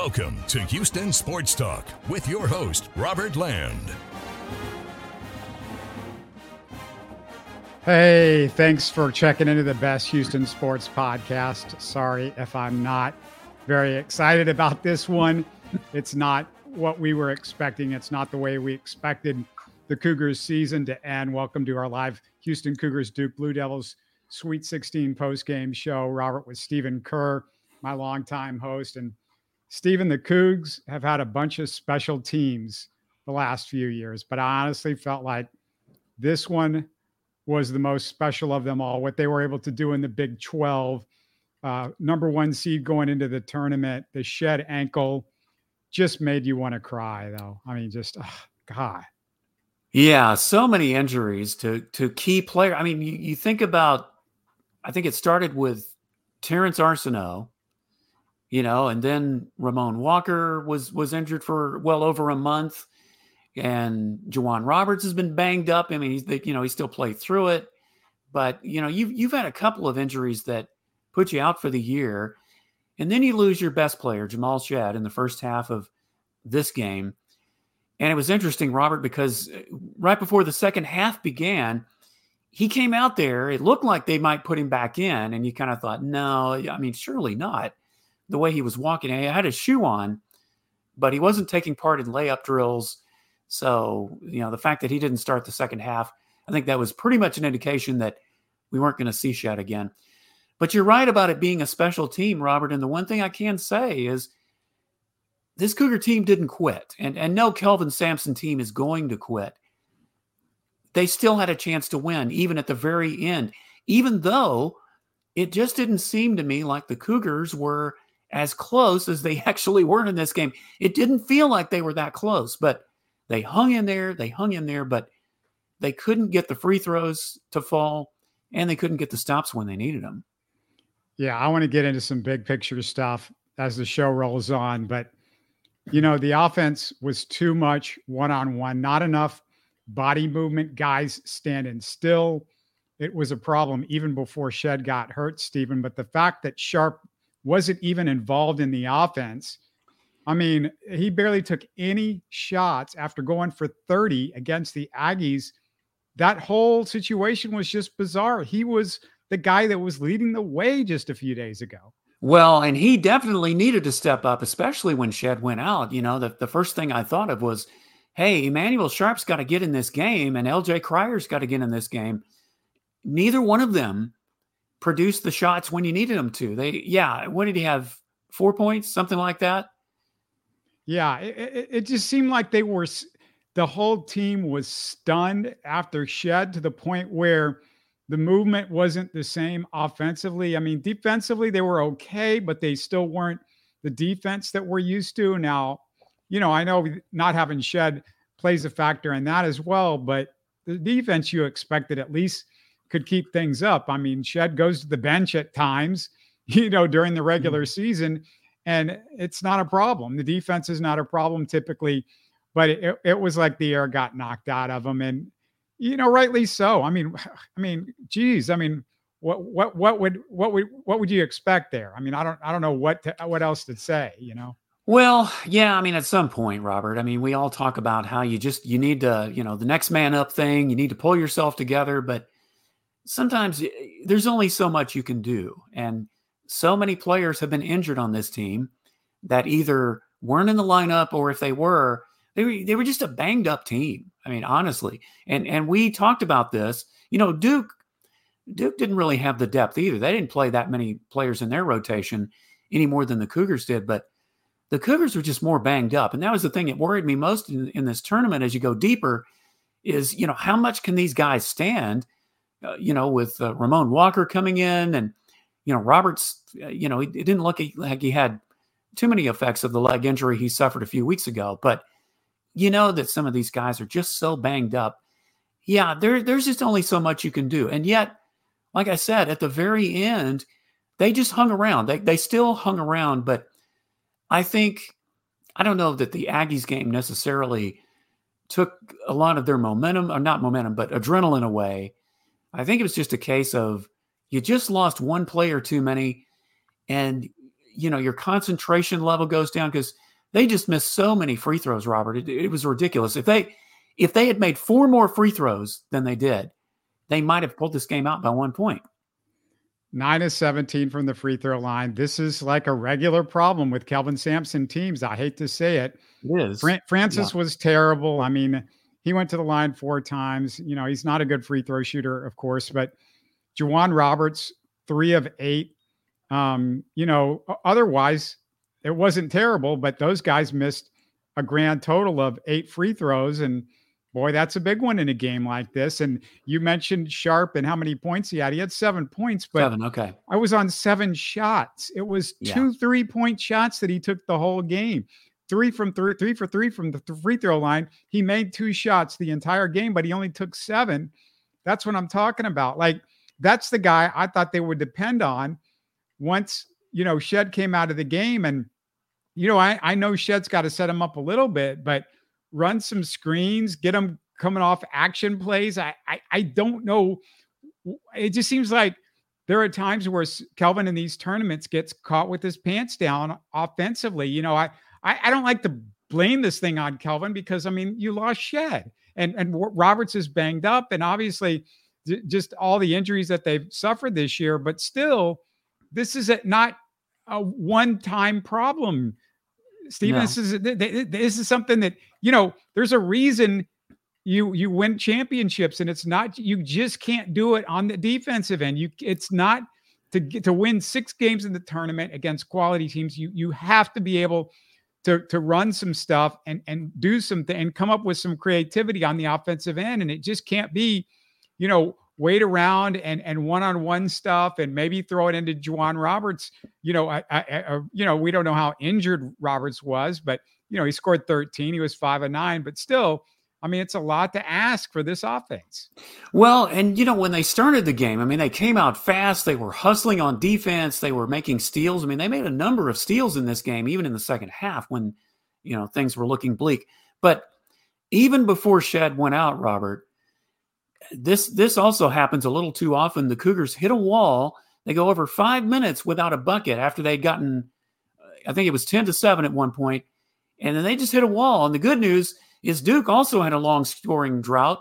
Welcome to Houston Sports Talk with your host, Robert Land. Hey, thanks for checking into the Best Houston Sports Podcast. Sorry if I'm not very excited about this one. It's not what we were expecting. It's not the way we expected the Cougars season to end. Welcome to our live Houston Cougars Duke Blue Devils Sweet 16 postgame show. Robert with Stephen Kerr, my longtime host. And Stephen, the Cougs have had a bunch of special teams the last few years, but I honestly felt like this one was the most special of them all. What they were able to do in the Big 12, number one seed going into the tournament, the shed ankle just made you want to cry, though. I mean, just, God. Yeah, so many injuries to key players. I mean, you think about, I think it started with Terrence Arsenault, and then Ramon Walker was injured for well over a month. And J'Wan Roberts has been banged up. I mean, he still played through it, but you've had a couple of injuries that put you out for the year, and then you lose your best player, Jamal Shead, in the first half of this game. And it was interesting, Robert, because right before the second half began, he came out there. It looked like they might put him back in, and you kind of thought, no, I mean, surely not. The way he was walking, he had his shoe on, but he wasn't taking part in layup drills. So, the fact that he didn't start the second half, I think that was pretty much an indication that we weren't going to see Shead again. But you're right about it being a special team, Robert. And the one thing I can say is this Cougar team didn't quit. And no Kelvin Sampson team is going to quit. They still had a chance to win, even at the very end, even though it just didn't seem to me like the Cougars were as close as they actually were in this game. It didn't feel like they were that close, but they hung in there, but they couldn't get the free throws to fall, and they couldn't get the stops when they needed them. Yeah, I want to get into some big picture stuff as the show rolls on, but, the offense was too much one-on-one, not enough body movement, guys standing still. It was a problem even before Shead got hurt, Stephen, but the fact that Sharp wasn't even involved in the offense, I mean, he barely took any shots after going for 30 against the Aggies. That whole situation was just bizarre. He was the guy that was leading the way just a few days ago. Well, and he definitely needed to step up, especially when Shead went out. The first thing I thought of was, hey, Emmanuel Sharp's got to get in this game, and LJ Cryer's got to get in this game. Neither one of them produced the shots when you needed them to. What did he have? 4 points, something like that? Yeah, it just seemed like the whole team was stunned after Shead to the point where the movement wasn't the same offensively. I mean, defensively, they were okay, but they still weren't the defense that we're used to. Now, I know not having Shead plays a factor in that as well, but the defense you expected at least could keep things up. I mean, Shead goes to the bench at times, during the regular season, and it's not a problem. The defense is not a problem typically, but it was like the air got knocked out of them, and rightly so. I mean, geez, I mean, what would you expect there? I mean, I don't know what else to say, Well, yeah, I mean, at some point, Robert, I mean, we all talk about how you need to, the next man up thing, you need to pull yourself together, but sometimes there's only so much you can do. And so many players have been injured on this team that either weren't in the lineup, or if they were just a banged up team. I mean, honestly, and we talked about this, Duke didn't really have the depth either. They didn't play that many players in their rotation any more than the Cougars did, but the Cougars were just more banged up. And that was the thing that worried me most in this tournament as you go deeper is, how much can these guys stand, with Ramon Walker coming in and, Roberts, it didn't look like he had too many effects of the leg injury he suffered a few weeks ago. But that some of these guys are just so banged up. Yeah, there's just only so much you can do. And yet, like I said, at the very end, they just hung around. They still hung around, but I don't know that the Aggies game necessarily took a lot of their momentum, or not momentum, but adrenaline away. I think it was just a case of you just lost one player too many, and your concentration level goes down because they just missed so many free throws, Robert. It was ridiculous. If they had made 4 more free throws than they did, they might have pulled this game out by 1 point. 9 of 17 from the free throw line. This is like a regular problem with Kelvin Sampson teams. I hate to say it. It is. Francis was terrible. I mean, he went to the line 4 times. He's not a good free throw shooter, of course, but J'Wan Roberts, 3 of 8. Otherwise, it wasn't terrible, but those guys missed a grand total of 8 free throws. And boy, that's a big one in a game like this. And you mentioned Sharp and how many points he had. He had 7 points, but 7, okay. I was on 7 shots. It was 2 3-point shots that he took the whole game. 3 for 3 from the free throw line. He made 2 shots the entire game, but he only took 7. That's what I'm talking about. Like, that's the guy I thought they would depend on once, Shed came out of the game. And, I know Shed's got to set him up a little bit, but run some screens, get him coming off action plays. I don't know. It just seems like there are times where Kelvin in these tournaments gets caught with his pants down offensively. I don't like to blame this thing on Kelvin because, you lost Shed and Roberts is banged up and obviously just all the injuries that they've suffered this year, but still, this is not a one-time problem. Steven, no. This is something that, there's a reason you win championships, and it's not, you just can't do it on the defensive end. It's not to win 6 games in the tournament against quality teams. You have to be able to run some stuff and do something and come up with some creativity on the offensive end. And it just can't be, wait around and one-on-one stuff and maybe throw it into J'Wan Roberts. We don't know how injured Roberts was, but he scored 13. He was 5 of 9, but still, it's a lot to ask for this offense. Well, and when they started the game, they came out fast. They were hustling on defense. They were making steals. They made a number of steals in this game, even in the second half when, things were looking bleak. But even before Shed went out, Robert, this also happens a little too often. The Cougars hit a wall. They go over 5 minutes without a bucket after they'd gotten, I think it was 10-7 at one point, and then they just hit a wall. And the good news is Duke also had a long scoring drought.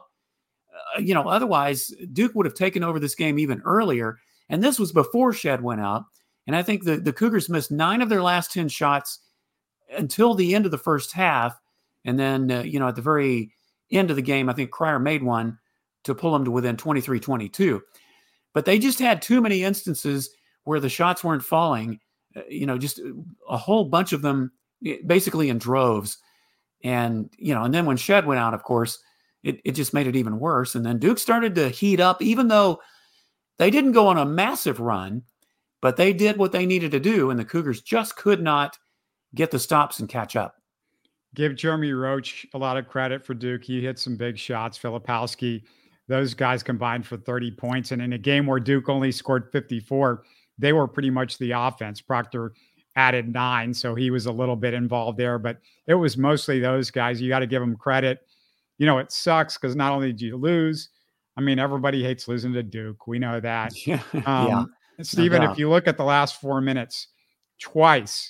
Otherwise Duke would have taken over this game even earlier. And this was before Shed went out. And I think the Cougars missed 9 of their last 10 shots until the end of the first half. And then, at the very end of the game, I think Cryer made one to pull them to within 23-22. But they just had too many instances where the shots weren't falling, just a whole bunch of them basically in droves. And, and then when Shed went out, of course, it just made it even worse. And then Duke started to heat up, even though they didn't go on a massive run, but they did what they needed to do. And the Cougars just could not get the stops and catch up. Give Jeremy Roach a lot of credit for Duke. He hit some big shots. Filipowski, those guys combined for 30 points. And in a game where Duke only scored 54, they were pretty much the offense. Proctor added 9, so he was a little bit involved there, but it was mostly those guys. You got to give them credit. It sucks because not only did you lose, everybody hates losing to Duke. We know that. Steven, if you look at the last 4 minutes, twice,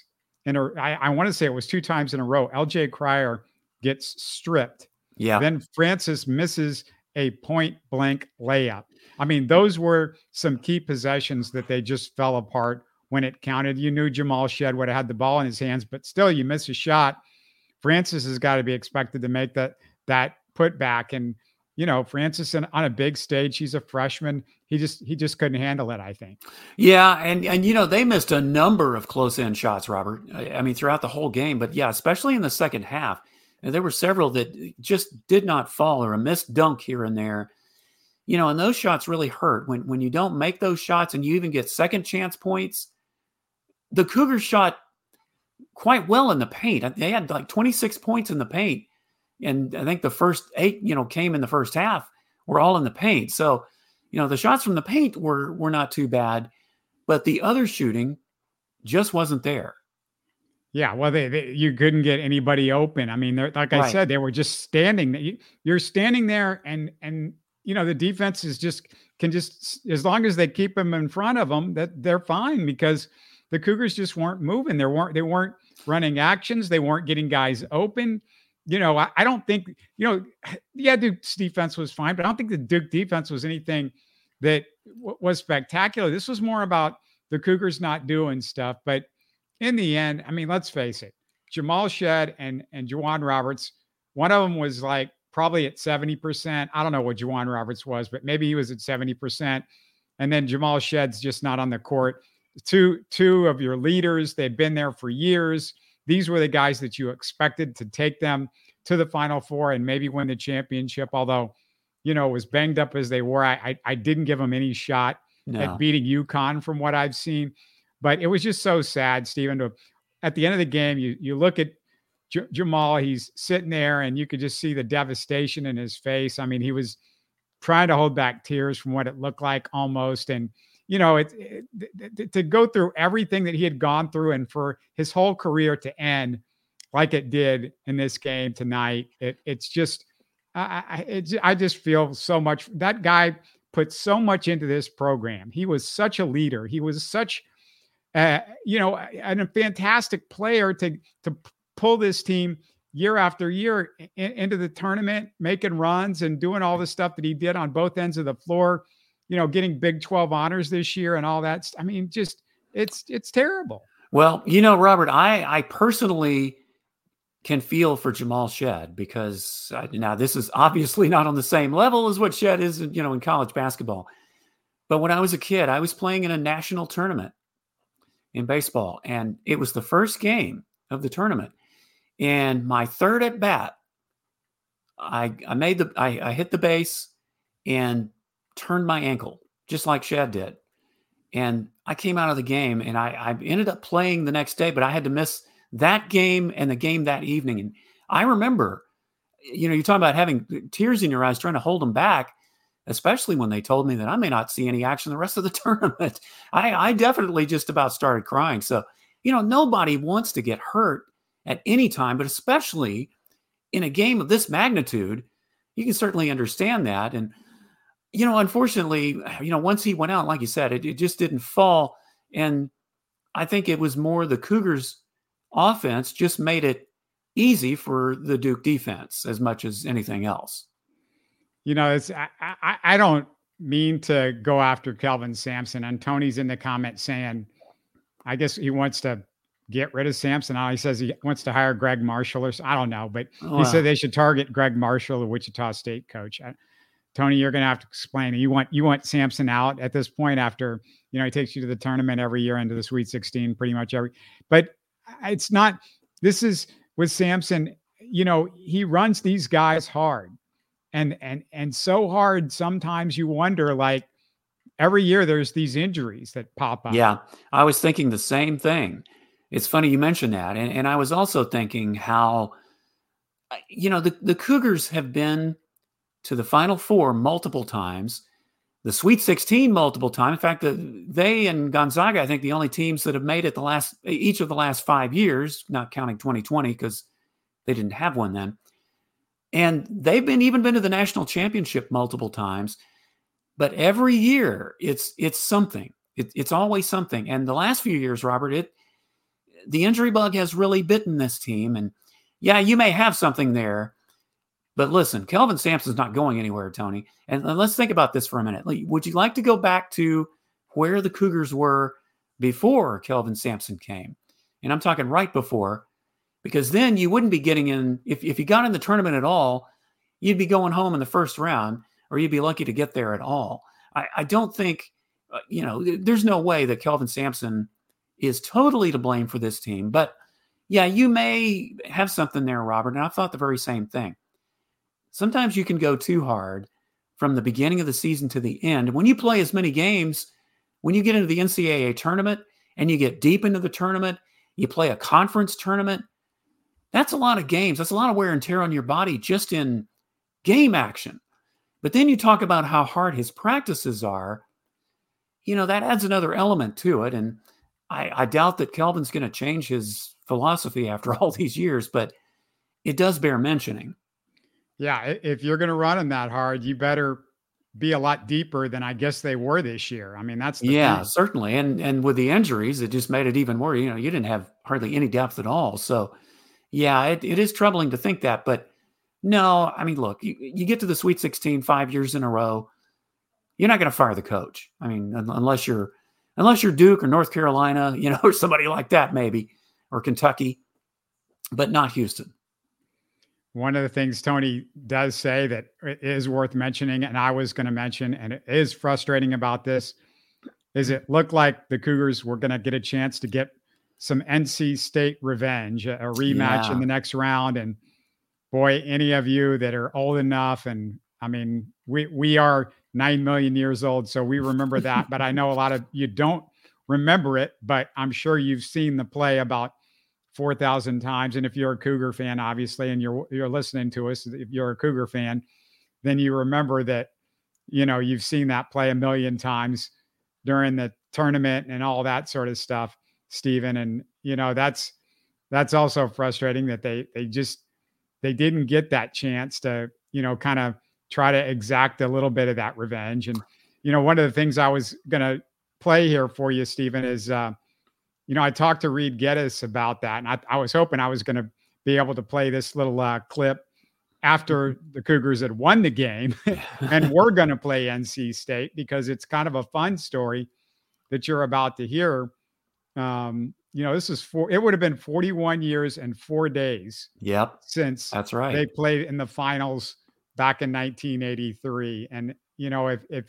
I want to say it was 2 times in a row, LJ Cryer gets stripped. Yeah. Then Francis misses a point-blank layup. Those were some key possessions that they just fell apart when it counted. You knew Jamal Shed would have had the ball in his hands, but still you miss a shot. Francis has got to be expected to make that putback. And, Francis on a big stage, he's a freshman. He just couldn't handle it, I think. Yeah. And they missed a number of close end shots, Robert. Throughout the whole game, but yeah, especially in the second half, there were several that just did not fall or a missed dunk here and there. And those shots really hurt when you don't make those shots and you even get second chance points. The Cougars shot quite well in the paint. They had like 26 points in the paint. And I think the first 8, came in the first half, were all in the paint. So, the shots from the paint were not too bad, but the other shooting just wasn't there. Yeah, well, you couldn't get anybody open. Like I said, they were just standing. You're standing there, and the defense is can as long as they keep them in front of them, that they're fine because the Cougars just weren't moving. They weren't running actions. They weren't getting guys open. I don't think, yeah, Duke's defense was fine, but I don't think the Duke defense was anything that was spectacular. This was more about the Cougars not doing stuff. But in the end, I mean, let's face it, Jamal Shead and Juwan Roberts, one of them was like probably at 70%. I don't know what Juwan Roberts was, but maybe he was at 70%. And then Jamal Shead's just not on the court. Two of your leaders, they'd been there for years. These were the guys that you expected to take them to the Final Four and maybe win the championship. Although, as banged up as they were, I didn't give them any shot at beating UConn from what I've seen. But it was just so sad, Stephen. At the end of the game, you look at Jamal, he's sitting there and you could just see the devastation in his face. I mean, he was trying to hold back tears from what it looked like almost. And, to go through everything that he had gone through and for his whole career to end like it did in this game tonight, it's just, I just feel so much. That guy put so much into this program. He was such a leader. He was such, a fantastic player to pull this team year after year into the tournament, making runs and doing all the stuff that he did on both ends of the floor, getting Big 12 honors this year and all that. I mean, just it's terrible. Well, Robert, I personally can feel for Jamal Shead because now this is obviously not on the same level as what Shead is, in college basketball. But when I was a kid, I was playing in a national tournament in baseball, and it was the first game of the tournament. And my third at bat, I hit the base and turned my ankle just like Shead did. And I came out of the game and I ended up playing the next day, but I had to miss that game and the game that evening. And I remember, you're talking about having tears in your eyes, trying to hold them back, especially when they told me that I may not see any action the rest of the tournament. I definitely just about started crying. So, nobody wants to get hurt at any time, but especially in a game of this magnitude, you can certainly understand that. And, unfortunately, once he went out, like you said, it just didn't fall. And I think it was more the Cougars offense just made it easy for the Duke defense as much as anything else. I don't mean to go after Kelvin Sampson, and Tony's in the comments saying, I guess he wants to get rid of Sampson. Now he says he wants to hire Greg Marshall, or I don't know, but he said they should target Greg Marshall, the Wichita State coach. Tony, you're going to have to explain. You want Sampson out at this point after, he takes you to the tournament every year, into the Sweet 16, pretty much but it's not, this is with Sampson, he runs these guys hard and so hard. Sometimes you wonder, like, every year there's these injuries that pop up. Yeah. I was thinking the same thing. It's funny you mentioned that. And I was also thinking how, the Cougars have been to the Final Four multiple times, the Sweet 16 multiple times. In fact, they and Gonzaga, I think, the only teams that have made it each of the last 5 years, not counting 2020 because they didn't have one then. And they've even been to the national championship multiple times. But every year it's something. It's always something. And the last few years, Robert, the injury bug has really bitten this team. And yeah, you may have something there, but listen, Kelvin Sampson's not going anywhere, Tony. And let's think about this for a minute. Would you like to go back to where the Cougars were before Kelvin Sampson came? And I'm talking right before, because then you wouldn't be getting in. If you got in the tournament at all, you'd be going home in the first round, or you'd be lucky to get there at all. I don't think, there's no way that Kelvin Sampson is totally to blame for this team. But yeah, you may have something there, Robert. And I thought the very same thing. Sometimes you can go too hard from the beginning of the season to the end. When you play as many games, when you get into the NCAA tournament and you get deep into the tournament, you play a conference tournament, that's a lot of games. That's a lot of wear and tear on your body just in game action. But then you talk about how hard his practices are, that adds another element to it. And I doubt that Kelvin's going to change his philosophy after all these years, but it does bear mentioning. Yeah, if you're going to run him that hard, you better be a lot deeper than I guess they were this year. I mean, that's the Yeah, thing. certainly. And with the injuries, it just made it even more, you didn't have hardly any depth at all. So yeah, it is troubling to think that, but no, I mean, look, you get to the Sweet 16 5 years in a row, you're not going to fire the coach. I mean, unless you're Duke or North Carolina, or somebody like that, maybe, or Kentucky, but not Houston. One of the things Tony does say that is worth mentioning, and I was going to mention, and it is frustrating about this, is it looked like the Cougars were going to get a chance to get some NC State revenge, a rematch in the next round. And boy, any of you that are old enough, and I mean, we are 9 million years old, so we remember that. But I know a lot of you don't remember it, but I'm sure you've seen the play about 4,000 times. And if you're a Cougar fan, obviously, and you're listening to us, if you're a Cougar fan, then you remember that, you've seen that play a million times during the tournament and all that sort of stuff, Stephen. And, that's also frustrating that they didn't get that chance to, kind of try to exact a little bit of that revenge. And, one of the things I was going to play here for you, Stephen, is, I talked to Reed Geddes about that, and I was hoping I was going to be able to play this little clip after the Cougars had won the game and we're going to play NC State, because it's kind of a fun story that you're about to hear. This is it would have been 41 years and 4 days. Yep. Since that's right. They played in the finals back in 1983. And, if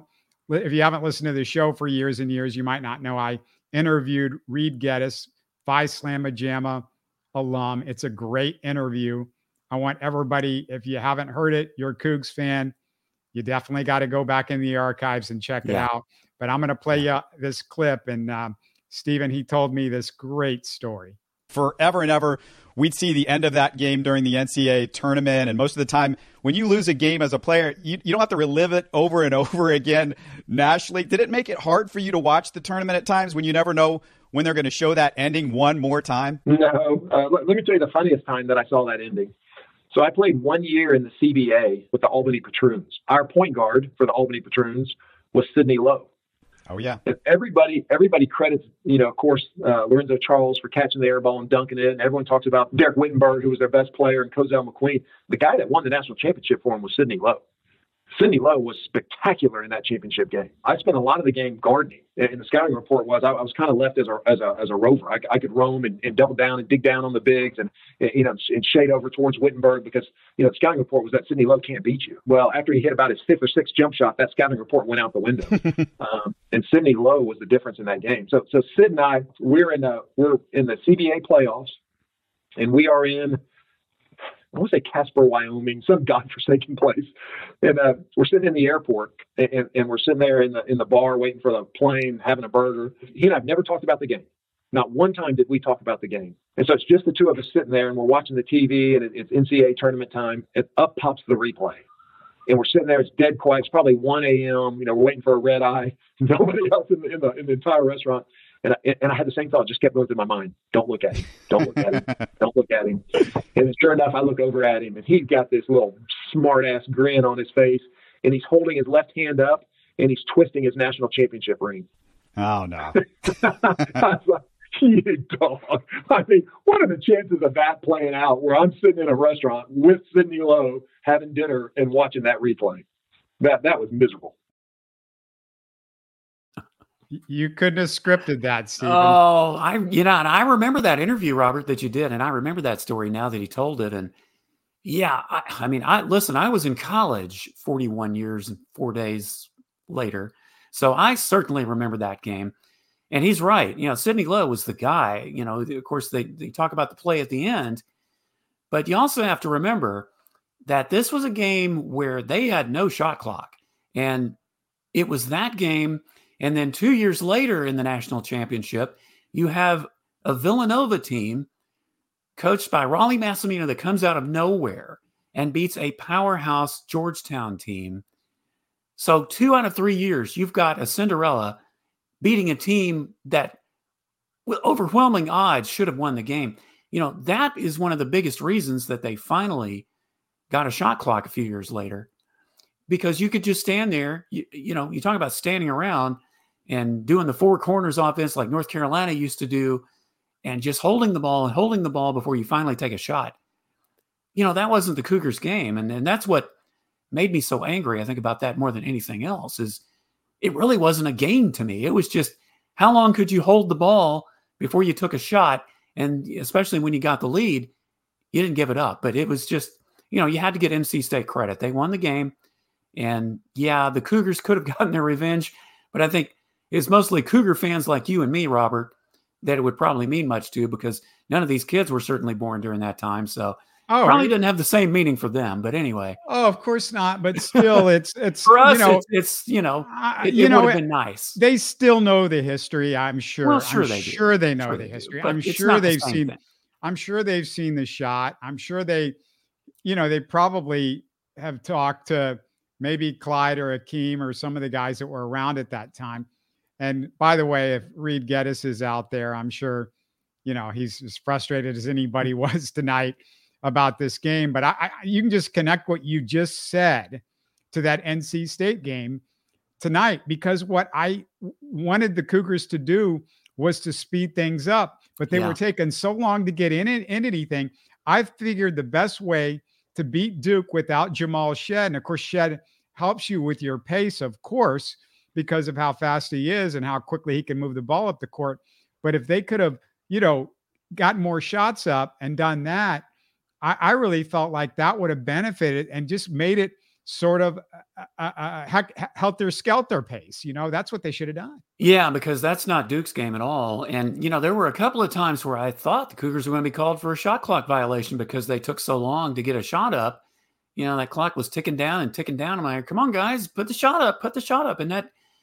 you haven't listened to the show for years and years, you might not know I interviewed Reed Geddes, Phi Slamma Jamma alum. It's a great interview. I want everybody, if you haven't heard it, you're a Cougs fan, you definitely got to go back in the archives and check it out. But I'm going to play you this clip. And Stephen, he told me this great story. Forever and ever, we'd see the end of that game during the NCAA tournament. And most of the time, when you lose a game as a player, you don't have to relive it over and over again nationally. Did it make it hard for you to watch the tournament at times when you never know when they're going to show that ending one more time? No. Let me tell you the funniest time that I saw that ending. So I played 1 year in the CBA with the Albany Patroons. Our point guard for the Albany Patroons was Sidney Lowe. Oh, yeah. And everybody credits, of course, Lorenzo Charles for catching the air ball and dunking it. And everyone talks about Derek Wittenberg, who was their best player, and Cozell McQueen. The guy that won the national championship for him was Sidney Lowe. Sidney Lowe was spectacular in that championship game. I spent a lot of the game gardening, and the scouting report was I was kind of left as a rover. I could roam and double down and dig down on the bigs and shade over towards Wittenberg, because the scouting report was that Sidney Lowe can't beat you. Well, after he hit about his fifth or sixth jump shot, that scouting report went out the window, and Sidney Lowe was the difference in that game. So Sid and I, we're in the CBA playoffs, and we are in, I want to say Casper, Wyoming, some godforsaken place. And we're sitting in the airport, and we're sitting there in the bar waiting for the plane, having a burger. He and I have never talked about the game. Not one time did we talk about the game. And so it's just the two of us sitting there, and we're watching the TV, and it's NCAA tournament time, and up pops the replay. And we're sitting there, it's dead quiet. It's probably 1 a.m. We're waiting for a red eye. Nobody else in the entire restaurant. And I had the same thought, just kept going through my mind. Don't look at him. Don't look at him. Don't look at him. And sure enough, I look over at him, and he's got this little smart-ass grin on his face, and he's holding his left hand up, and he's twisting his national championship ring. Oh, no. I was like, you dog. I mean, what are the chances of that playing out where I'm sitting in a restaurant with Sidney Lowe having dinner and watching that replay? That was miserable. You couldn't have scripted that, Stephen. Oh, and I remember that interview, Robert, that you did, and I remember that story now that he told it. And yeah, I was in college 41 years and 4 days later, so I certainly remember that game. And he's right. Sidney Lowe was the guy. Of course, they talk about the play at the end, but you also have to remember that this was a game where they had no shot clock, and it was that game. And then 2 years later in the national championship, you have a Villanova team coached by Raleigh Massimino that comes out of nowhere and beats a powerhouse Georgetown team. So 2 out of 3 years, you've got a Cinderella beating a team that with overwhelming odds should have won the game. That is one of the biggest reasons that they finally got a shot clock a few years later. because you could just stand there. You know, you talk about standing around and doing the four corners offense like North Carolina used to do, and just holding the ball before you finally take a shot. You know, that wasn't the Cougars game. And that's what made me so angry, I think, about that more than anything else, is it really wasn't a game to me. It was just, how long could you hold the ball before you took a shot? And especially when you got the lead, you didn't give it up. But it was just, you know, you had to get NC State credit. They won the game. And yeah, the Cougars could have gotten their revenge, but I think it's mostly Cougar fans like you and me, Robert, that it would probably mean much to, because none of these kids were certainly born during that time. So probably didn't have the same meaning for them. But anyway. Oh, of course not. But still, it's for us, you know, it would have been nice. They still know the history, I'm sure. Well, sure, I'm sure they know the history. I'm sure they've seen. Thing. I'm sure they've seen the shot. I'm sure they probably have talked to maybe Clyde or Akeem or some of the guys that were around at that time. And by the way, if Reed Geddes is out there, I'm sure, you know, he's as frustrated as anybody was tonight about this game. But you can just connect what you just said to that NC State game tonight, because what I wanted the Cougars to do was to speed things up, but they were taking so long to get in anything. I figured the best way to beat Duke without Jamal Shead, and of course Shead helps you with your pace, of course, because of how fast he is and how quickly he can move the ball up the court. But if they could have, you know, gotten more shots up and done that, I really felt like that would have benefited and just made it sort of helter-skelter pace. You know, that's what they should have done. Yeah, because that's not Duke's game at all. And, you know, there were a couple of times where I thought the Cougars were going to be called for a shot clock violation because they took so long to get a shot up. You know, that clock was ticking down. I'm like, come on, guys, put the shot up. And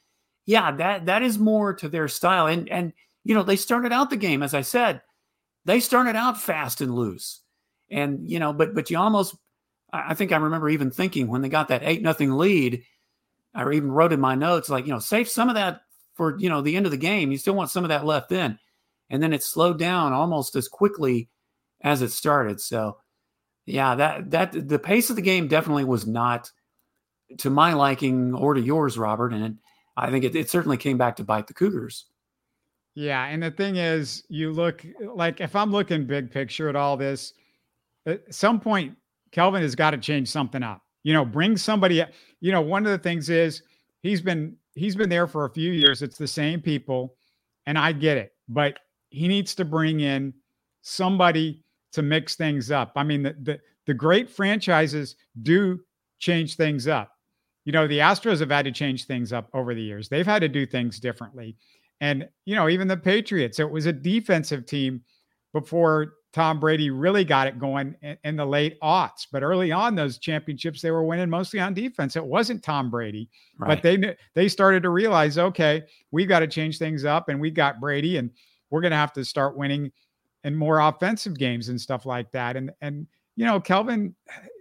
that is more to their style. And, you know, they started out the game, as I said, they started out fast and loose. And, you know, but you almost, I think I remember even thinking when they got that 8-0 lead, I even wrote in my notes, like, you know, save some of that for, you know, the end of the game. You still want some of that left in. And then it slowed down almost as quickly as it started. So, yeah, that the pace of the game definitely was not to my liking or to yours, Robert. And I think it certainly came back to bite the Cougars. Yeah. And the thing is, you look like, if I'm looking big picture at all this, at some point, Kelvin has got to change something up, you know, bring somebody, you know, one of the things is he's been there for a few years. It's the same people, and I get it, but he needs to bring in somebody to mix things up. I mean, the great franchises do change things up. You know, the Astros have had to change things up over the years. They've had to do things differently. And, you know, even the Patriots, it was a defensive team before Tom Brady really got it going in the late aughts. But early on, those championships, they were winning mostly on defense. It wasn't Tom Brady, right. But they started to realize, okay, we got to change things up, and we got Brady, and we're going to have to start winning in more offensive games and stuff like that. And you know, Kelvin,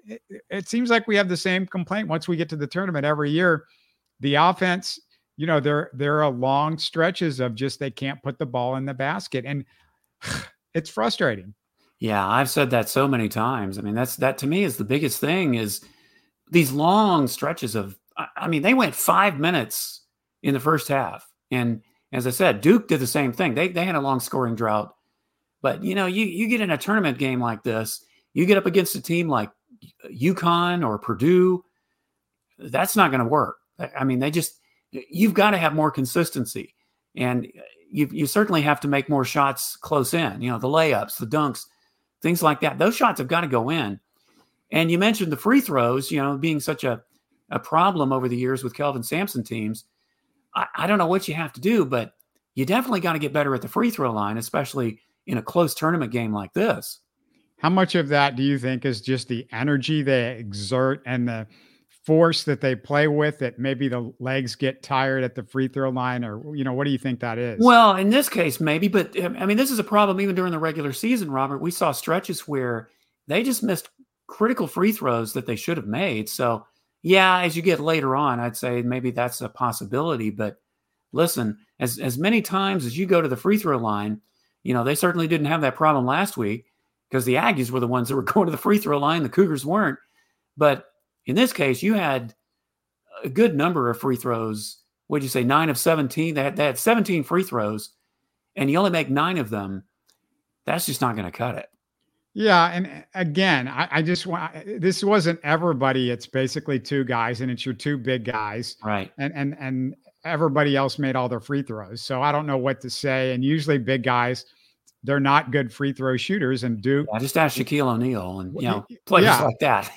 it seems like we have the same complaint once we get to the tournament every year. The offense, you know, there are long stretches of just they can't put the ball in the basket, and it's frustrating. Yeah, I've said that so many times. I mean, that to me is the biggest thing, is these long stretches of, I mean, they went 5 minutes in the first half. And as I said, Duke did the same thing. They had a long scoring drought. But, you know, you get in a tournament game like this, you get up against a team like UConn or Purdue, that's not going to work. I mean, you've got to have more consistency. And you certainly have to make more shots close in, you know, the layups, the dunks, things like that. Those shots have got to go in. And you mentioned the free throws, you know, being such a problem over the years with Kelvin Sampson teams. I don't know what you have to do, but you definitely got to get better at the free throw line, especially in a close tournament game like this. How much of that do you think is just the energy they exert and the force that they play with, that maybe the legs get tired at the free throw line? Or, you know, what do you think that is? Well, in this case, maybe, but I mean, this is a problem even during the regular season, Robert. We saw stretches where they just missed critical free throws that they should have made. So yeah, as you get later on, I'd say maybe that's a possibility. But listen, as many times as you go to the free throw line, you know, they certainly didn't have that problem last week because the Aggies were the ones that were going to the free throw line. The Cougars weren't. But in this case, you had a good number of free throws. What'd you say? 9 of 17. They had 17 free throws, and you only make 9 of them. That's just not going to cut it. Yeah, and again, I just want this wasn't everybody. It's basically 2 guys, and it's your 2 big guys, Right? And everybody else made all their free throws. So I don't know what to say. And usually, big guys, they're not good free throw shooters. And Duke, I just asked Shaquille O'Neal and players like that.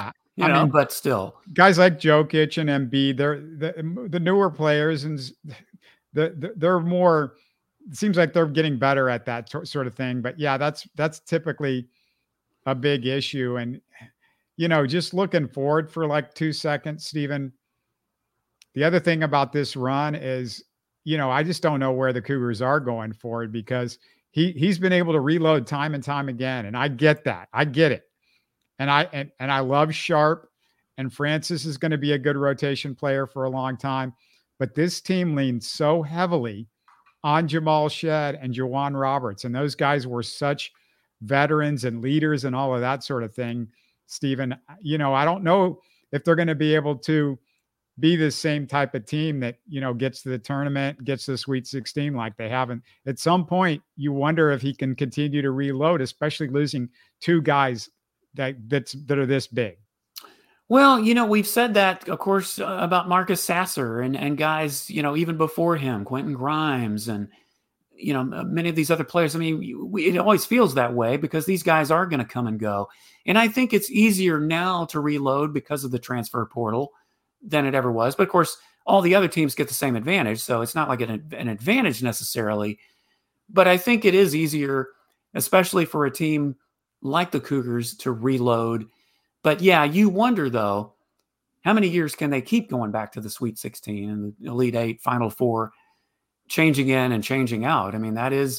But still, guys like Jokic and Embiid, they're the newer players, and they're more. It seems like they're getting better at that sort of thing. But yeah, that's typically a big issue. And, just looking forward for like 2 seconds, Stephen, the other thing about this run is, I just don't know where the Cougars are going forward, because he's been able to reload time and time again. And I get that. I get it. And I love Sharp, and Francis is going to be a good rotation player for a long time. But this team leans so heavily on Jamal Shead and Juwan Roberts. And those guys were such veterans and leaders and all of that sort of thing, Stephen. I don't know if they're going to be able to be the same type of team that, gets to the tournament, gets to the Sweet 16 like they haven't. At some point, you wonder if he can continue to reload, especially losing 2 guys that are this big. Well, we've said that, of course, about Marcus Sasser and guys, even before him, Quentin Grimes and, many of these other players. I mean, it always feels that way because these guys are going to come and go. And I think it's easier now to reload because of the transfer portal than it ever was. But of course, all the other teams get the same advantage. So it's not like an advantage necessarily. But I think it is easier, especially for a team like the Cougars, to reload. But yeah, you wonder, though, how many years can they keep going back to the Sweet 16 and the Elite 8, Final 4, changing in and changing out? I mean,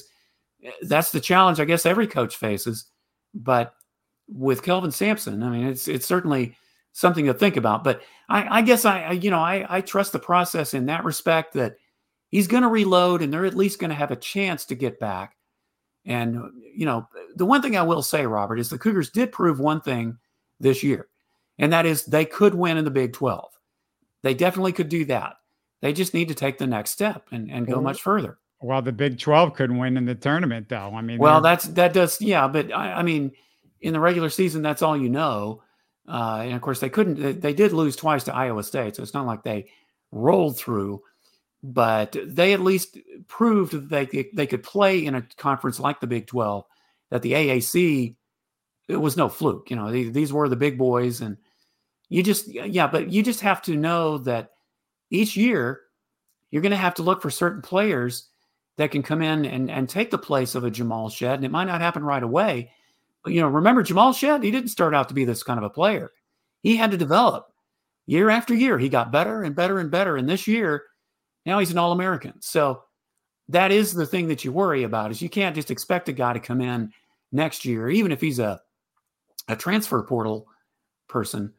that's the challenge I guess every coach faces. But with Kelvin Sampson, I mean, it's certainly something to think about. But I guess I trust the process in that respect, that he's going to reload and they're at least going to have a chance to get back. And, the one thing I will say, Robert, is the Cougars did prove one thing this year, and that is they could win in the Big 12. They definitely could do that. They just need to take the next step and go much further. Well, the Big 12 couldn't win in the tournament, though. I mean, that does, yeah. But I mean, in the regular season, that's all you know. And of course, they couldn't. They did lose twice to Iowa State, so it's not like they rolled through. But they at least proved that they could play in a conference like the Big 12. That the AAC, it was no fluke. These were the big boys, and but you just have to know that each year you're going to have to look for certain players that can come in and take the place of a Jamal Shead, and it might not happen right away. But, remember Jamal Shead, he didn't start out to be this kind of a player. He had to develop year after year. He got better and better and better. And this year, now he's an All-American. So that is the thing that you worry about, is you can't just expect a guy to come in next year, even if he's a transfer portal person,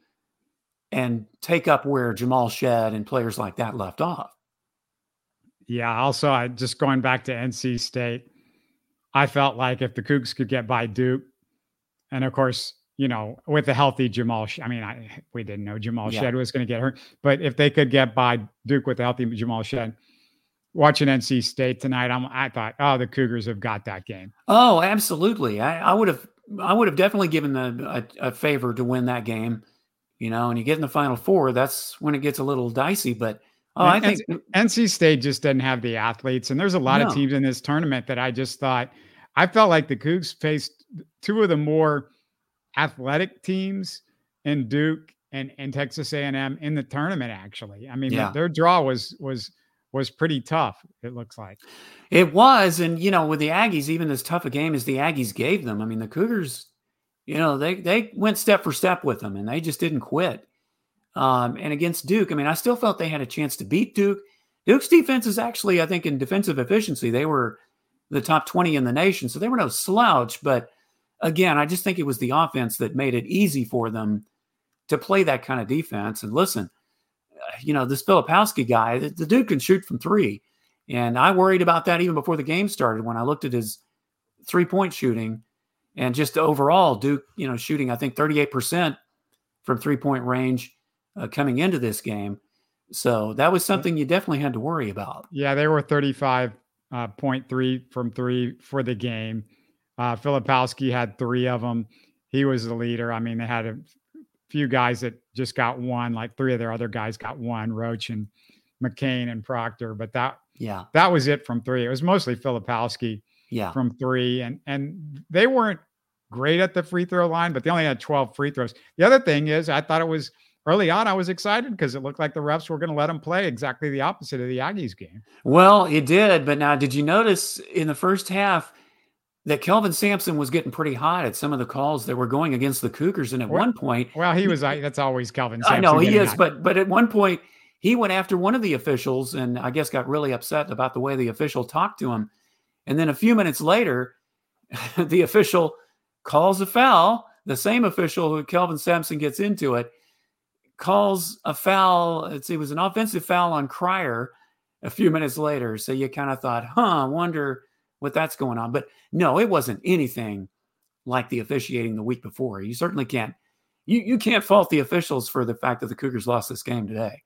and take up where Jamal Shead and players like that left off. Yeah. Also, just going back to NC State, I felt like if the Cougs could get by Duke, and of course, with a healthy Jamal, we didn't know Jamal Shead was going to get hurt, but if they could get by Duke with a healthy Jamal Shead, watching NC State tonight, I thought, the Cougars have got that game. Oh, absolutely. I would have definitely given a favor to win that game, and you get in the Final Four, that's when it gets a little dicey. But I think NC State just doesn't have the athletes. And there's a lot of teams in this tournament that I felt like the Cougs faced 2 of the more athletic teams in Duke and Texas A&M in the tournament, actually. I mean, their draw was pretty tough, it looks like. It was. And, with the Aggies, even as tough a game as the Aggies gave them, I mean, the Cougars, they went step for step with them, and they just didn't quit. And against Duke, I mean, I still felt they had a chance to beat Duke. Duke's defense is actually, I think, in defensive efficiency, they were the top 20 in the nation, so they were no slouch. But again, I just think it was the offense that made it easy for them to play that kind of defense. And listen, this Filipowski guy, the dude can shoot from 3. And I worried about that even before the game started when I looked at his 3-point shooting and just overall Duke, shooting, I think 38% from 3-point range coming into this game. So that was something you definitely had to worry about. Yeah, they were 35.3 from three for the game. Filipowski had 3 of them. He was the leader. I mean, they had a few guys that just got one, like 3 of their other guys got one, Roach and McCain and Proctor. But that was it from 3. It was mostly Filipowski from 3. And they weren't great at the free throw line, but they only had 12 free throws. The other thing is, I thought it was early on, I was excited because it looked like the refs were going to let them play exactly the opposite of the Aggies game. Well, it did. But now, did you notice in the first half that Kelvin Sampson was getting pretty hot at some of the calls that were going against the Cougars? And at one point, he was, that's always Kelvin Sampson. I know he is, but at one point he went after one of the officials and I guess got really upset about the way the official talked to him. And then a few minutes later, the official calls a foul. The same official who Kelvin Sampson gets into it calls a foul. It was an offensive foul on Cryer a few minutes later. So you kind of thought, I wonder what that's going on. But no, it wasn't anything like the officiating the week before. You certainly can't. You can't fault the officials for the fact that the Cougars lost this game today.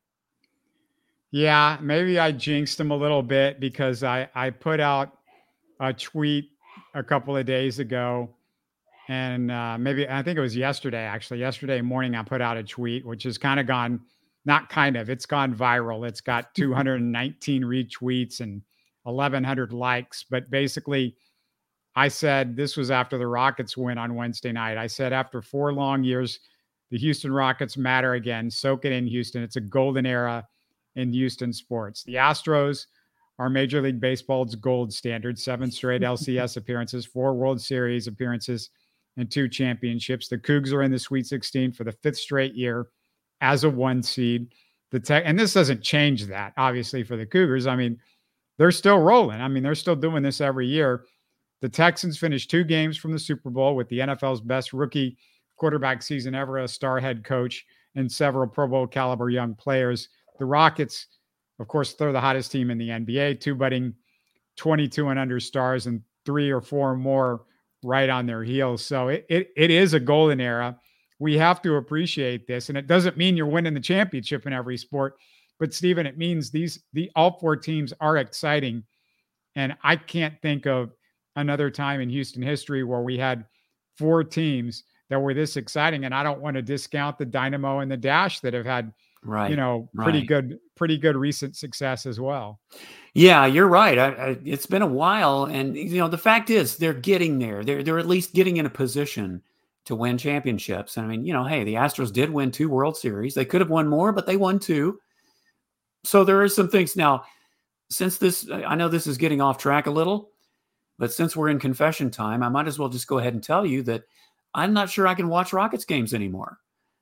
Yeah, maybe I jinxed them a little bit because I put out a tweet a couple of days ago. And I think it was yesterday morning, I put out a tweet, which has kind of gone, it's gone viral. It's got 219 retweets and 1,100 likes. But basically, I said, this was after the Rockets win on Wednesday night. I said, after 4 long years, the Houston Rockets matter again. Soak it in, Houston. It's a golden era in Houston sports. The Astros are Major League Baseball's gold standard. 7 straight LCS appearances, 4 World Series appearances, and 2 championships. The Cougs are in the Sweet 16 for the 5th straight year as a 1 seed. And this doesn't change that, obviously, for the Cougars. I mean, they're still rolling. I mean, they're still doing this every year. The Texans finished 2 games from the Super Bowl with the NFL's best rookie quarterback season ever, a star head coach, and several Pro Bowl caliber young players. The Rockets, of course, they're the hottest team in the NBA, 2 budding 22 and under stars and 3 or 4 more right on their heels. So it is a golden era. We have to appreciate this. And it doesn't mean you're winning the championship in every sport, but Stephen, it means all 4 teams are exciting. And I can't think of another time in Houston history where we had 4 teams that were this exciting. And I don't want to discount the Dynamo and the Dash that have had, pretty good recent success as well. Yeah, you're right. It's been a while. And, the fact is they're getting there. They're at least getting in a position to win championships. And I mean, hey, the Astros did win 2 World Series. They could have won more, but they won 2. So there are some things now, since I know this is getting off track a little, but since we're in confession time, I might as well just go ahead and tell you that I'm not sure I can watch Rockets games anymore.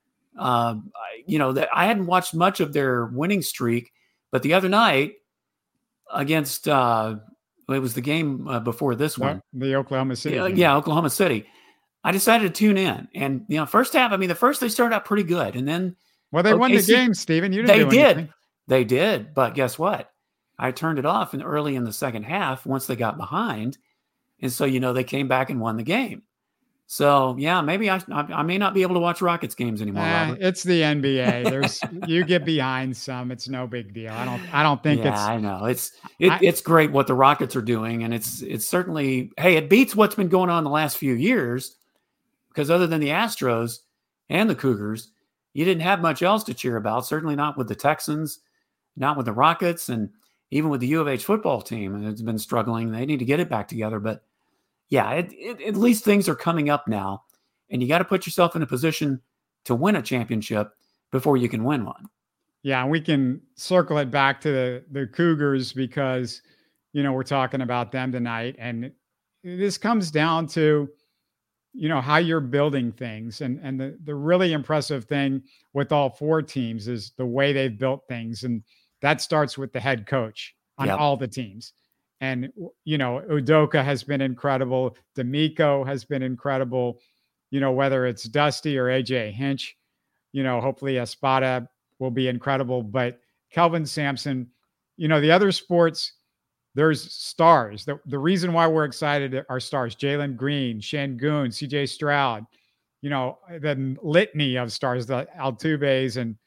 That I hadn't watched much of their winning streak, but the other night against, it was the game before this one, the Oklahoma City. Yeah, Oklahoma City. I decided to tune in, and first half. I mean, they started out pretty good, and then they won the game, Stephen. You didn't do anything. They did, but guess what? I turned it off early in the second half once they got behind, and so they came back and won the game. So yeah, maybe I may not be able to watch Rockets games anymore. Robert. It's the NBA. You get behind some, it's no big deal. I don't think it's. I know it's great what the Rockets are doing, and it's certainly it beats what's been going on the last few years, because other than the Astros and the Cougars, you didn't have much else to cheer about. Certainly not with the Texans, not with the Rockets, and even with the U of H football team. It's been struggling. They need to get it back together, but. Yeah, at least things are coming up now, and you got to put yourself in a position to win a championship before you can win one. Yeah, and we can circle it back to the Cougars because, we're talking about them tonight, and this comes down to, how you're building things. And the really impressive thing with all 4 teams is the way they've built things, and that starts with the head coach on all the teams. And, Udoka has been incredible. D'Amico has been incredible, whether it's Dusty or AJ Hinch, hopefully Espada will be incredible. But Kelvin Sampson, the other sports, there's stars. The reason why we're excited are stars. Jalen Green, Şengün, CJ Stroud, the litany of stars, the Altubes and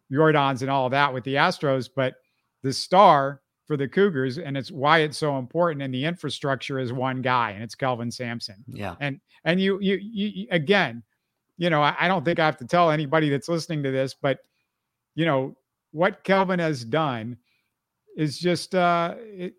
Jordans and all that with the Astros, but the star for the Cougars, and it's why it's so important, and the infrastructure is one guy, and it's Kelvin Sampson. Yeah. And you again, I don't think I have to tell anybody that's listening to this, but what Kelvin has done is just I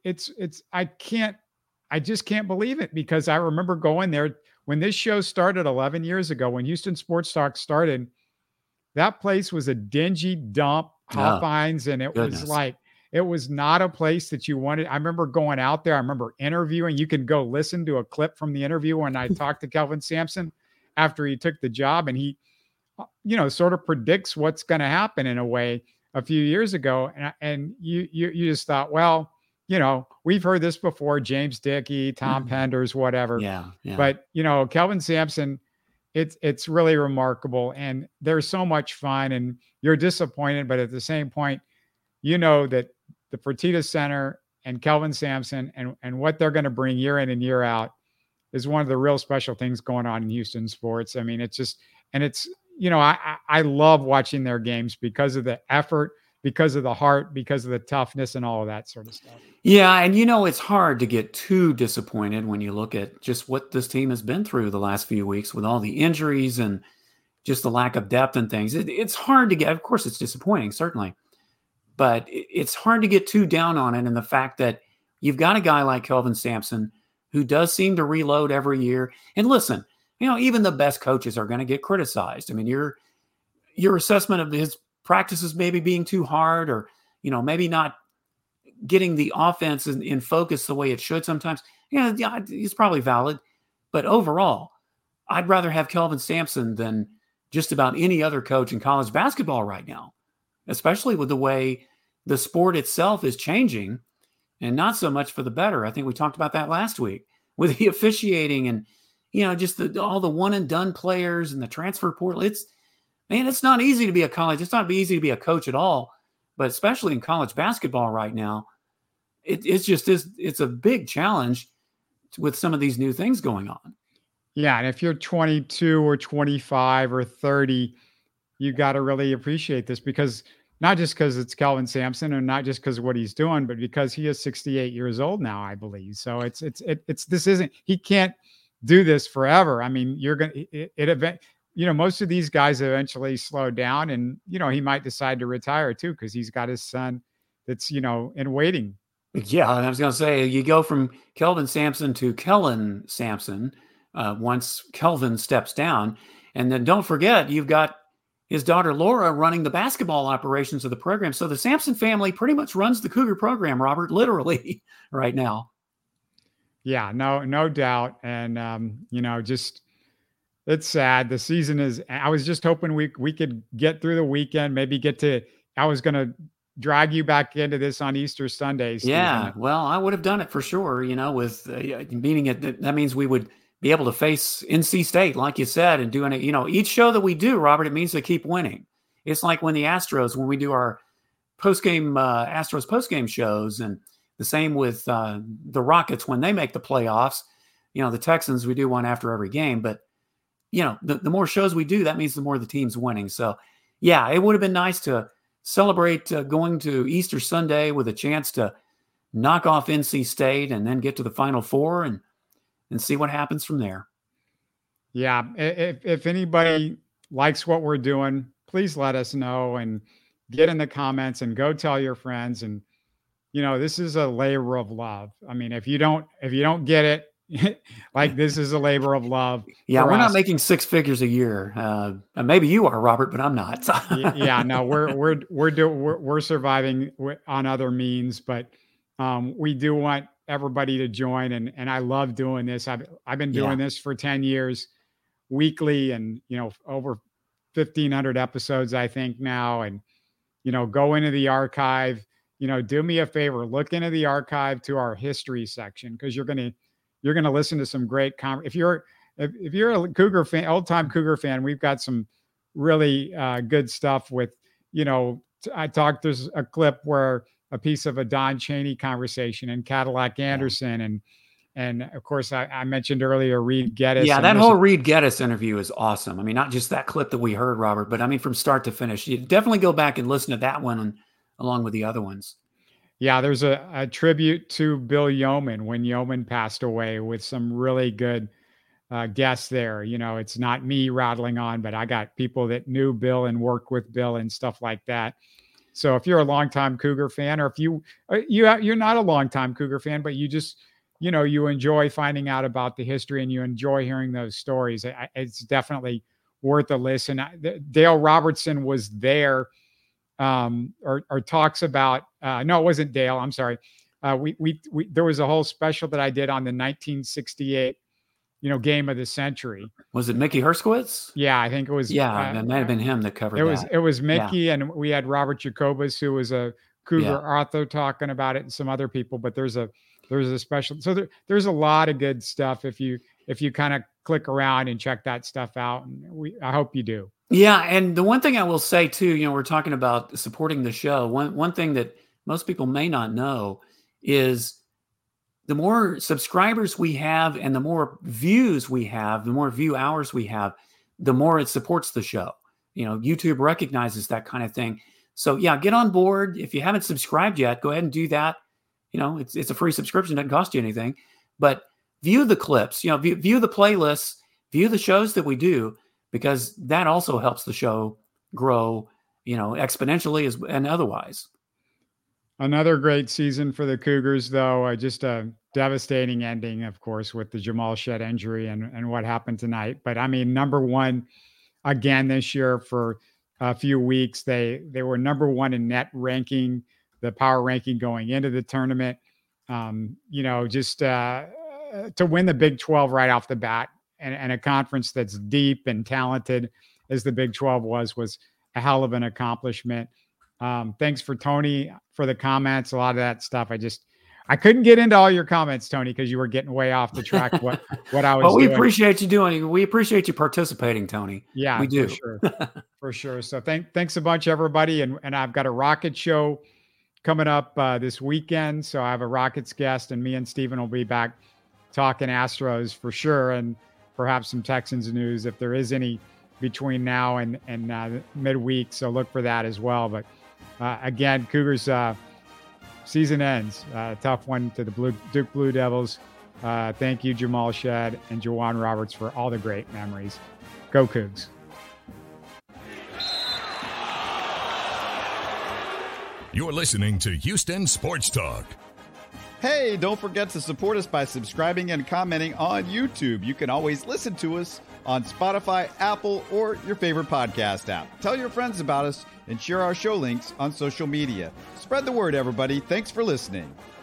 just can't believe it, because I remember going there when this show started 11 years ago, when Houston Sports Talk started. That place was a dingy dump, Hofheinz, and it was like, it was not a place that you wanted. I remember going out there. I remember interviewing. You can go listen to a clip from the interview when I talked to Kelvin Sampson after he took the job, and he, sort of predicts what's going to happen in a way a few years ago. And you just thought, well, we've heard this before, James Dickey, Tom Penders, whatever. Yeah. But, Kelvin Sampson, it's really remarkable, and they're so much fun, and you're disappointed, but at the same point, that the Fertitta Center and Kelvin Sampson and what they're going to bring year in and year out is one of the real special things going on in Houston sports. I mean, it's just, and it's, I love watching their games because of the effort, because of the heart, because of the toughness and all of that sort of stuff. Yeah. And, it's hard to get too disappointed when you look at just what this team has been through the last few weeks with all the injuries and just the lack of depth and things. It's hard to get, of course, it's disappointing, certainly, but it's hard to get too down on it. And the fact that you've got a guy like Kelvin Sampson who does seem to reload every year. And listen, even the best coaches are going to get criticized. I mean, your assessment of his practices maybe being too hard, or, maybe not getting the offense in focus the way it should sometimes. Yeah, it's probably valid. But overall, I'd rather have Kelvin Sampson than just about any other coach in college basketball right now, especially with the way the sport itself is changing, and not so much for the better. I think we talked about that last week with the officiating and, just all the one and done players and the transfer portal. It's not easy to be a college. It's not easy to be a coach at all, but especially in college basketball right now, it's a big challenge with some of these new things going on. Yeah. And if you're 22 or 25 or 30, you got to really appreciate this, because not just because it's Kelvin Sampson, and not just because of what he's doing, but because he is 68 years old now, I believe. So he can't do this forever. I mean, most of these guys eventually slow down, and, he might decide to retire too, because he's got his son that's, in waiting. Yeah. And I was going to say, you go from Kelvin Sampson to Kellen Sampson once Kelvin steps down. And then don't forget, you've got his daughter Laura running the basketball operations of the program. So the Sampson family pretty much runs the Cougar program, Robert, literally right now. Yeah, no doubt. And, just, it's sad. The season I was just hoping we could get through the weekend, maybe I was going to drag you back into this on Easter Sunday, Stephen. Yeah, well, I would have done it for sure, with meaning that means we would be able to face NC State, like you said, and doing it, each show that we do, Robert, it means to keep winning. It's like when we do our Astros postgame shows, and the same with the Rockets when they make the playoffs. The Texans, we do one after every game, but the more shows we do, that means the more the team's winning. So yeah, it would have been nice to celebrate going to Easter Sunday with a chance to knock off NC State and then get to the Final Four and see what happens from there. Yeah. If anybody likes what we're doing, please let us know and get in the comments and go tell your friends. And, this is a labor of love. I mean, if you don't get it, like, this is a labor of love. Yeah. We're not making six figures a year. Maybe you are, Robert, but I'm not. Yeah, no, we're surviving on other means, but we do want everybody to join. And I love doing this. I've been doing this for 10 years weekly, and, over 1,500 episodes, I think now. And, go into the archive, do me a favor, look into the archive to our history section, because you're going to listen to some great if you're a Cougar fan, old time Cougar fan, we've got some really good stuff with, there's a clip where a piece of a Don Chaney conversation and Cadillac Anderson And of course, I mentioned earlier Reed Geddes. Yeah, that whole Reed Geddes interview is awesome. I mean, not just that clip that we heard, Robert, but I mean, from start to finish. You definitely go back and listen to that one along with the other ones. Yeah, there's a tribute to Bill Yeoman when Yeoman passed away with some really good guests there. You know, it's not me rattling on, but I got people that knew Bill and worked with Bill and stuff like that. So if you're a longtime Cougar fan, or if you're not a longtime Cougar fan, but you just, you know, you enjoy finding out about the history and you enjoy hearing those stories, it's definitely worth a listen. Dale Robertson was there, or talks about. No, it wasn't Dale. I'm sorry. We there was a whole special that I did on the 1968, game of the century. Was it Mickey Herskowitz? Yeah, I think it was. Yeah, it might have been him that covered it. It was Mickey, and we had Robert Jacobus, who was a Cougar author, talking about it, and some other people. But there's a special. So there's a lot of good stuff if you kind of click around and check that stuff out, and I hope you do. Yeah, and the one thing I will say too, we're talking about supporting the show. One thing that most people may not know is the more subscribers we have and the more views we have, the more view hours we have, the more it supports the show. YouTube recognizes that kind of thing. So yeah, get on board. If you haven't subscribed yet, go ahead and do that. It's a free subscription, doesn't cost you anything, but view the clips, view the playlists, view the shows that we do, because that also helps the show grow, exponentially and otherwise. Another great season for the Cougars, though. Just a devastating ending, of course, with the Jamal Shead injury and what happened tonight. But I mean, number one again this year for a few weeks. They were number one in net ranking, the power ranking going into the tournament. Just to win the Big 12 right off the bat, and a conference that's deep and talented as the Big 12 was a hell of an accomplishment. Thanks for Tony for the comments. A lot of that stuff. I couldn't get into all your comments, Tony, because you were getting way off the track. What I was. Well, we doing. Appreciate you doing. We appreciate you participating, Tony. Yeah, we do for sure. So thanks a bunch, everybody. And I've got a Rocket show coming up this weekend. So I have a Rockets guest, and me and Steven will be back talking Astros for sure, and perhaps some Texans news if there is any between now and midweek. So look for that as well. But again, Cougars season ends. Tough one to the Duke Blue Devils. Thank you, Jamal Shead and J'Wan Roberts, for all the great memories. Go Cougs. You're listening to Houston Sports Talk. Hey, don't forget to support us by subscribing and commenting on YouTube. You can always listen to us on Spotify, Apple, or your favorite podcast app. Tell your friends about us and share our show links on social media. Spread the word, everybody. Thanks for listening.